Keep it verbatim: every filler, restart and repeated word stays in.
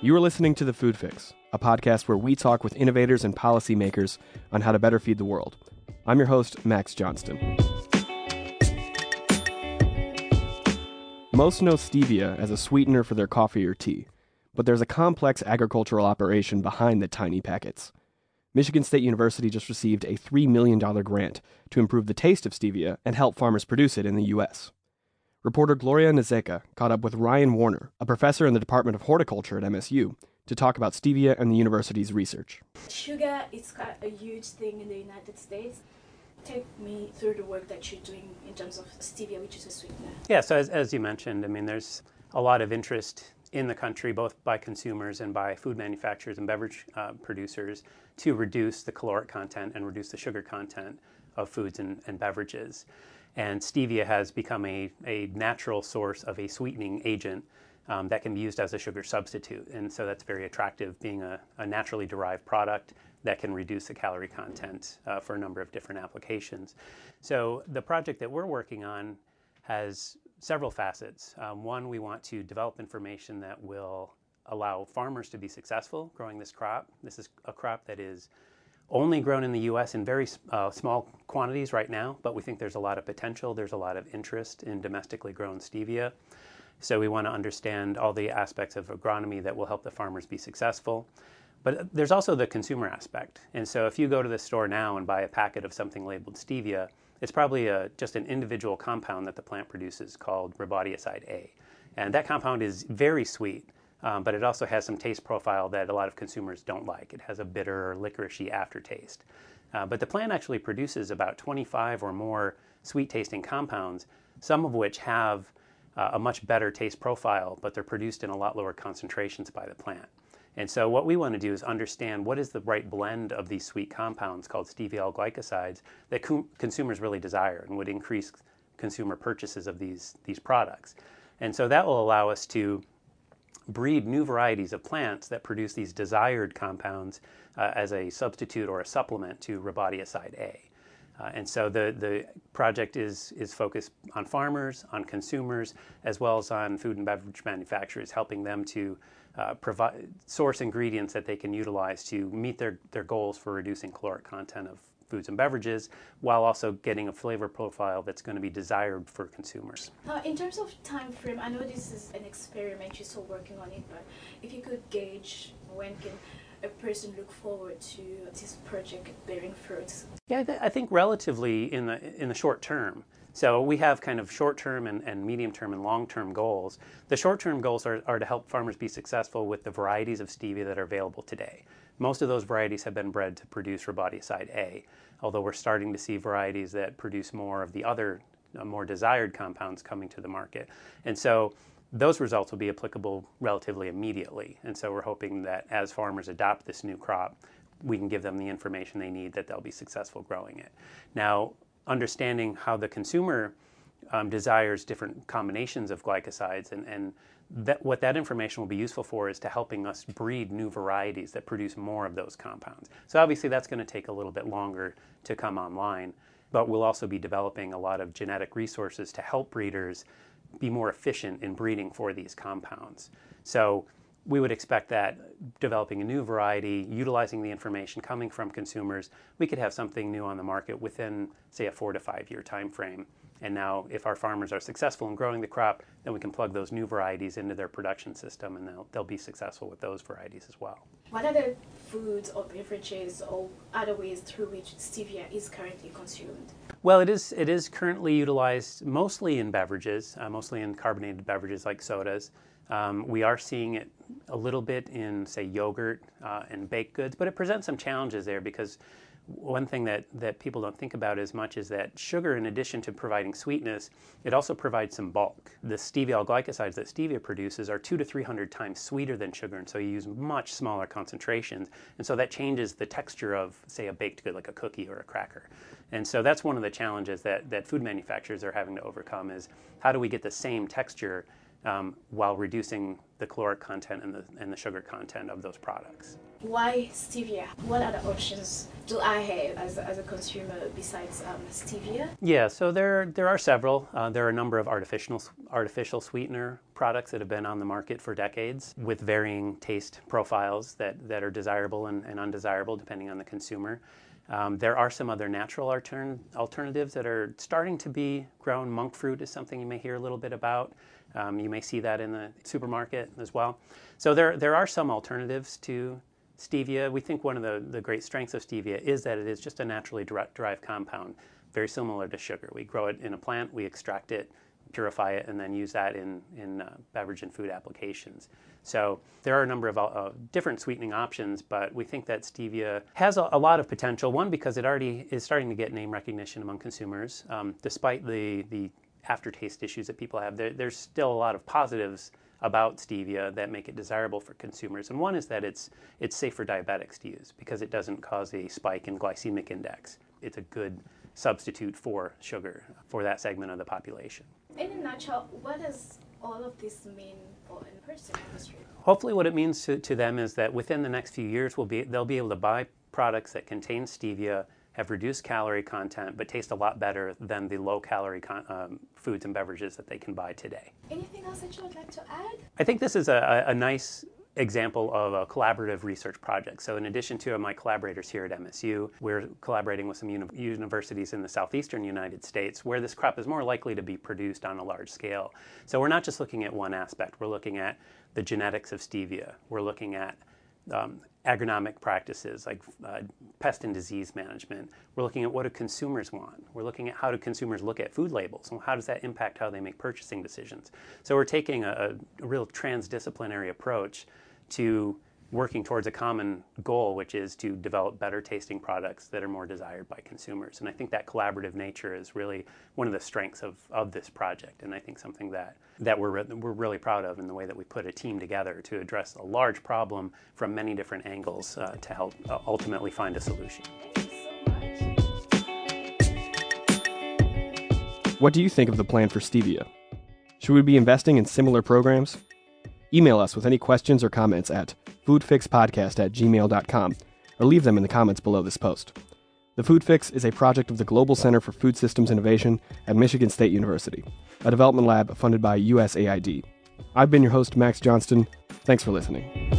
You are listening to The Food Fix, a podcast where we talk with innovators and policymakers on how to better feed the world. I'm your host, Max Johnston. Most know stevia as a sweetener for their coffee or tea, but there's a complex agricultural operation behind the tiny packets. Michigan State University just received a three million dollars grant to improve the taste of stevia and help farmers produce it in the U S. Reporter Gloria Nezeka caught up with Ryan Warner, a professor in the Department of Horticulture at M S U, to talk about stevia and the university's research. Sugar is quite a huge thing in the United States. Take me through the work that you're doing in terms of stevia, which is a sweetener. Yeah, so as, as you mentioned, I mean, there's a lot of interest in the country, both by consumers and by food manufacturers and beverage uh, producers, to reduce the caloric content and reduce the sugar content of foods and, and beverages. And stevia has become a, a natural source of a sweetening agent um, that can be used as a sugar substitute. And so that's very attractive, being a, a naturally derived product that can reduce the calorie content uh, for a number of different applications. So the project that we're working on has several facets. Um, one, we want to develop information that will allow farmers to be successful growing this crop. This is a crop that is only grown in the U S in very uh, small quantities right now, but we think there's a lot of potential. There's a lot of interest in domestically grown stevia. So we want to understand all the aspects of agronomy that will help the farmers be successful. But there's also the consumer aspect. And so if you go to the store now and buy a packet of something labeled stevia, it's probably a, just an individual compound that the plant produces called rhodioxide A. And that compound is very sweet. Um, but it also has some taste profile that a lot of consumers don't like. It has a bitter or licoricey aftertaste. Uh, but the plant actually produces about twenty-five or more sweet-tasting compounds, some of which have uh, a much better taste profile, but they're produced in a lot lower concentrations by the plant. And so what we want to do is understand what is the right blend of these sweet compounds called stevia glycosides that co- consumers really desire and would increase consumer purchases of these, these products. And so that will allow us to breed new varieties of plants that produce these desired compounds uh, as a substitute or a supplement to rhodioxide A. Uh, and so the, the project is, is focused on farmers, on consumers, as well as on food and beverage manufacturers, helping them to uh, provide source ingredients that they can utilize to meet their, their goals for reducing caloric content of foods and beverages, while also getting a flavor profile that's going to be desired for consumers. Now, in terms of time frame, I know this is an experiment, you're still working on it, but if you could gauge when can a person look forward to this project bearing fruits? Yeah, I, th- I think relatively in the in the short term. So we have kind of short-term and, and medium-term and long-term goals. The short-term goals are, are to help farmers be successful with the varieties of stevia that are available today. Most of those varieties have been bred to produce rhodioxide A, although we're starting to see varieties that produce more of the other uh, more desired compounds coming to the market. And so those results will be applicable relatively immediately. And so we're hoping that as farmers adopt this new crop, we can give them the information they need that they'll be successful growing it. Now, understanding how the consumer um, desires different combinations of glycosides and, and that what that information will be useful for is to helping us breed new varieties that produce more of those compounds. So obviously that's going to take a little bit longer to come online, but we'll also be developing a lot of genetic resources to help breeders be more efficient in breeding for these compounds. So we would expect that developing a new variety, utilizing the information coming from consumers, we could have something new on the market within, say, a four to five year time frame. And now if our farmers are successful in growing the crop, then we can plug those new varieties into their production system and they'll, they'll be successful with those varieties as well. What are the foods or beverages or other ways through which stevia is currently consumed? Well, it is it is currently utilized mostly in beverages, uh, mostly in carbonated beverages like sodas. Um, we are seeing it a little bit in, say, yogurt uh, and baked goods, but it presents some challenges there because one thing that, that people don't think about as much is that sugar, in addition to providing sweetness, it also provides some bulk. The stevia glycosides that stevia produces are two to three hundred times sweeter than sugar, and so you use much smaller concentrations, and so that changes the texture of, say, a baked good like a cookie or a cracker. And so that's one of the challenges that, that food manufacturers are having to overcome is how do we get the same texture um, while reducing the caloric content and the, and the sugar content of those products. Why stevia? What other options do I have as a, as a consumer besides um, stevia? Yeah, so there there are several. Uh, there are a number of artificial artificial sweetener products that have been on the market for decades with varying taste profiles that, that are desirable and, and undesirable depending on the consumer. Um, there are some other natural altern- alternatives that are starting to be grown. Monk fruit is something you may hear a little bit about. Um, you may see that in the supermarket as well. So there there are some alternatives to stevia. We think one of the, the great strengths of stevia is that it is just a naturally derived compound, very similar to sugar. We grow it in a plant, we extract it, purify it, and then use that in, in uh, beverage and food applications. So there are a number of uh, different sweetening options, but we think that stevia has a, a lot of potential. One, because it already is starting to get name recognition among consumers. Um, despite the, the aftertaste issues that people have, there, there's still a lot of positives about stevia that make it desirable for consumers. And one is that it's it's safe for diabetics to use because it doesn't cause a spike in glycemic index. It's a good substitute for sugar for that segment of the population. In a nutshell, what does all of this mean for the person industry? Hopefully what it means to, to them is that within the next few years we'll be, they'll be able to buy products that contain stevia, have reduced calorie content, but taste a lot better than the low-calorie con- um, foods and beverages that they can buy today. Anything else that you would like to add? I think this is a, a nice example of a collaborative research project. So in addition to my collaborators here at M S U, we're collaborating with some uni- universities in the southeastern United States where this crop is more likely to be produced on a large scale. So we're not just looking at one aspect. We're looking at the genetics of stevia. We're looking at um, agronomic practices like uh, pest and disease management. We're looking at what do consumers want. We're looking at how do consumers look at food labels and how does that impact how they make purchasing decisions. So we're taking a, a real transdisciplinary approach to working towards a common goal, which is to develop better tasting products that are more desired by consumers. And I think that collaborative nature is really one of the strengths of, of this project, and I think something that, that we're, re- we're really proud of in the way that we put a team together to address a large problem from many different angles uh, to help uh, ultimately find a solution. What do you think of the plan for stevia? Should we be investing in similar programs? Email us with any questions or comments at foodfixpodcast at gmail dot com or leave them in the comments below this post. The Food Fix is a project of the Global Center for Food Systems Innovation at Michigan State University, a development lab funded by U S A I D. I've been your host, Max Johnston. Thanks for listening.